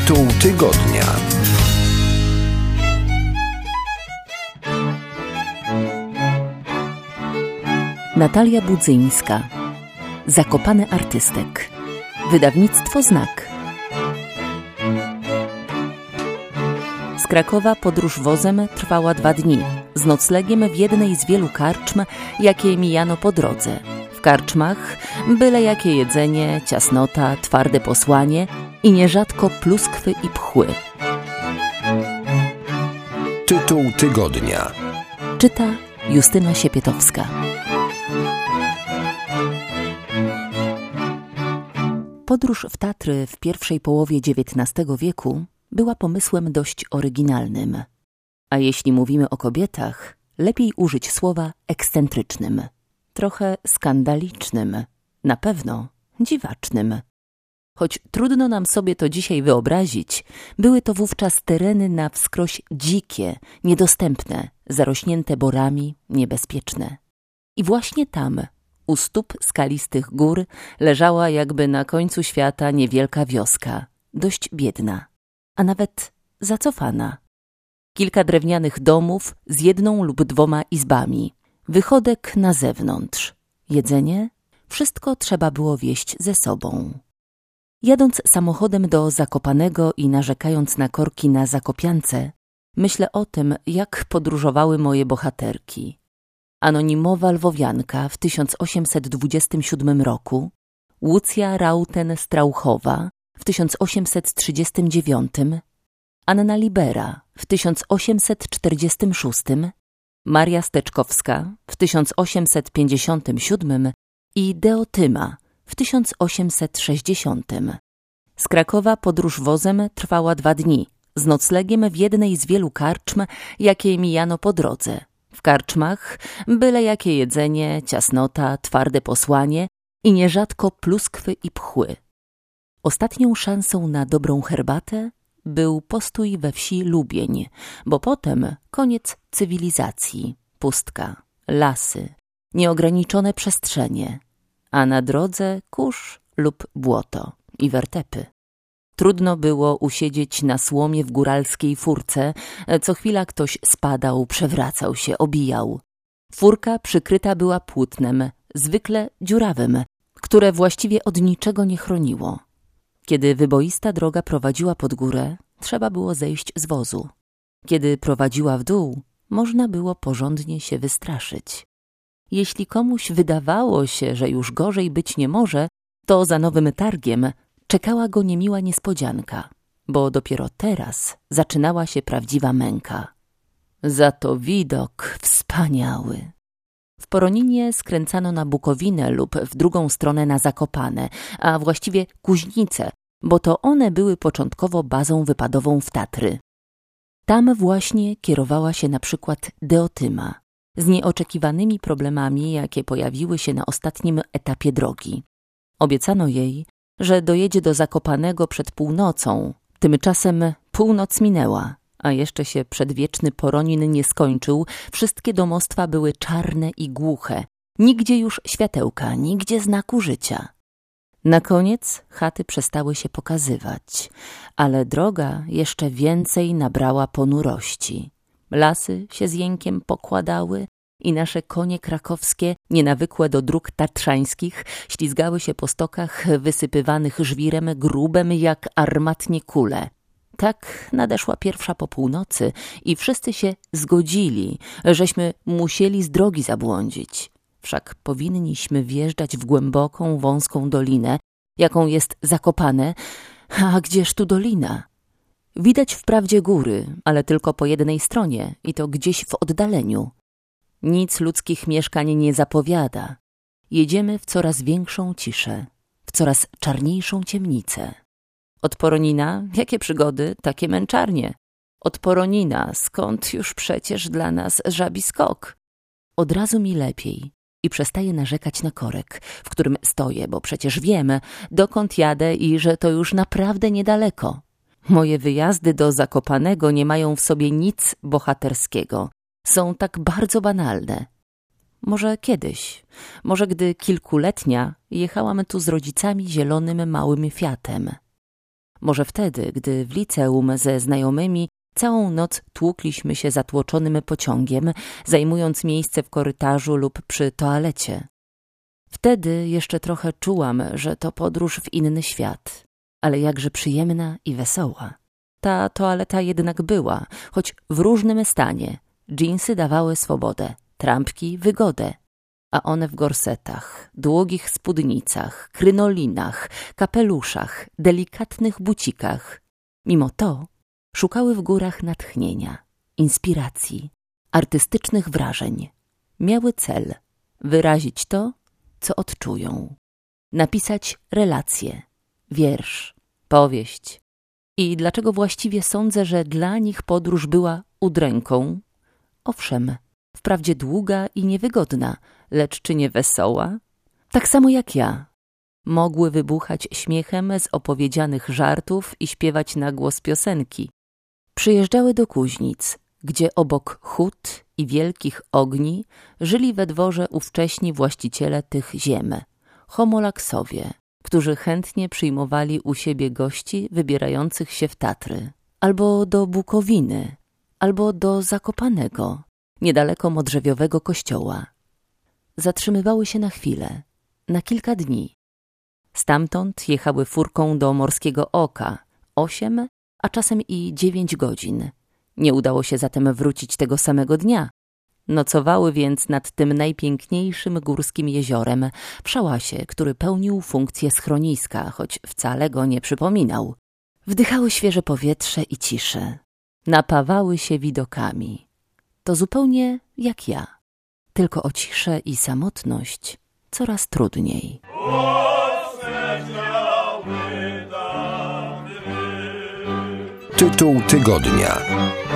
Tytuł tygodnia. Natalia Budzyńska. Zakopany artystek. Wydawnictwo Znak. Z Krakowa podróż wozem trwała 2 dni, z noclegiem w jednej z wielu karczm, jakie mijano po drodze. W karczmach byle jakie jedzenie, ciasnota, twarde posłanie i nierzadko pluskwy i pchły. Tytuł tygodnia. Czyta Justyna Siepietowska. Podróż w Tatry w pierwszej połowie XIX wieku była pomysłem dość oryginalnym. A jeśli mówimy o kobietach, lepiej użyć słowa ekscentrycznym, trochę skandalicznym, na pewno dziwacznym. Choć trudno nam sobie to dzisiaj wyobrazić, były to wówczas tereny na wskroś dzikie, niedostępne, zarośnięte borami, niebezpieczne. I właśnie tam, u stóp skalistych gór, leżała jakby na końcu świata niewielka wioska, dość biedna, a nawet zacofana. Kilka drewnianych domów z 1 lub 2 izbami, wychodek na zewnątrz, jedzenie, wszystko trzeba było wieźć ze sobą. Jadąc samochodem do Zakopanego i narzekając na korki na Zakopiance, myślę o tym, jak podróżowały moje bohaterki. Anonimowa lwowianka w 1827 roku, Łucja Rauten-Strauchowa w 1839, Anna Libera w 1846, Maria Steczkowska w 1857 i Deotyma w 1860. Z Krakowa podróż wozem trwała 2 dni, z noclegiem w jednej z wielu karczm, jakie mijano po drodze. W karczmach byle jakie jedzenie, ciasnota, twarde posłanie i nierzadko pluskwy i pchły. Ostatnią szansą na dobrą herbatę był postój we wsi Lubień, bo potem koniec cywilizacji, pustka, lasy, nieograniczone przestrzenie, a na drodze kurz lub błoto i wertepy. Trudno było usiedzieć na słomie w góralskiej furce, co chwila ktoś spadał, przewracał się, obijał. Furka przykryta była płótnem, zwykle dziurawym, które właściwie od niczego nie chroniło. Kiedy wyboista droga prowadziła pod górę, trzeba było zejść z wozu. Kiedy prowadziła w dół, można było porządnie się wystraszyć. Jeśli komuś wydawało się, że już gorzej być nie może, to za nowym targiem czekała go niemiła niespodzianka, bo dopiero teraz zaczynała się prawdziwa męka. Za to widok wspaniały. W Poroninie skręcano na Bukowinę lub w drugą stronę na Zakopane, a właściwie Kuźnice, bo to one były początkowo bazą wypadową w Tatry. Tam właśnie kierowała się na przykład Deotyma, z nieoczekiwanymi problemami, jakie pojawiły się na ostatnim etapie drogi. Obiecano jej, że dojedzie do Zakopanego przed północą. Tymczasem północ minęła, a jeszcze się przedwieczny Poronin nie skończył. Wszystkie domostwa były czarne i głuche. Nigdzie już światełka, nigdzie znaku życia. Na koniec chaty przestały się pokazywać, ale droga jeszcze więcej nabrała ponurości. Lasy się z jękiem pokładały i nasze konie krakowskie, nienawykłe do dróg tatrzańskich, ślizgały się po stokach wysypywanych żwirem grubem jak armatnie kule. Tak nadeszła pierwsza po północy i wszyscy się zgodzili, żeśmy musieli z drogi zabłądzić. Wszak powinniśmy wjeżdżać w głęboką, wąską dolinę, jaką jest Zakopane, a gdzież tu dolina? Widać wprawdzie góry, ale tylko po jednej stronie i to gdzieś w oddaleniu. Nic ludzkich mieszkań nie zapowiada. Jedziemy w coraz większą ciszę, w coraz czarniejszą ciemnicę. Od Poronina, jakie przygody, takie męczarnie. Od Poronina, skąd już przecież dla nas żabi skok. Od razu mi lepiej i przestaję narzekać na korek, w którym stoję, bo przecież wiem, dokąd jadę i że to już naprawdę niedaleko. Moje wyjazdy do Zakopanego nie mają w sobie nic bohaterskiego. Są tak bardzo banalne. Może kiedyś, może gdy kilkuletnia, jechałam tu z rodzicami zielonym małym Fiatem. Może wtedy, gdy w liceum ze znajomymi całą noc tłukliśmy się zatłoczonym pociągiem, zajmując miejsce w korytarzu lub przy toalecie. Wtedy jeszcze trochę czułam, że to podróż w inny świat, ale jakże przyjemna i wesoła. Ta toaleta jednak była, choć w różnym stanie. Dżinsy dawały swobodę, trampki wygodę, a one w gorsetach, długich spódnicach, krynolinach, kapeluszach, delikatnych bucikach. Mimo to szukały w górach natchnienia, inspiracji, artystycznych wrażeń. Miały cel wyrazić to, co odczują. Napisać relację, wiersz, powieść. I dlaczego właściwie sądzę, że dla nich podróż była udręką? Owszem, wprawdzie długa i niewygodna, lecz czy nie wesoła? Tak samo jak ja. Mogły wybuchać śmiechem z opowiedzianych żartów i śpiewać na głos piosenki. Przyjeżdżały do Kuźnic, gdzie obok hut i wielkich ogni żyli we dworze ówcześni właściciele tych ziem, homolaksowie, którzy chętnie przyjmowali u siebie gości wybierających się w Tatry, albo do Bukowiny, albo do Zakopanego, niedaleko modrzewiowego kościoła. Zatrzymywały się na chwilę, na kilka dni. Stamtąd jechały furką do Morskiego Oka 8, a czasem i 9 godzin. Nie udało się zatem wrócić tego samego dnia. Nocowały więc nad tym najpiękniejszym górskim jeziorem w szałasie, który pełnił funkcję schroniska, choć wcale go nie przypominał. Wdychały świeże powietrze i ciszę. Napawały się widokami. To zupełnie jak ja. Tylko o ciszę i samotność coraz trudniej. Tytuł tygodnia.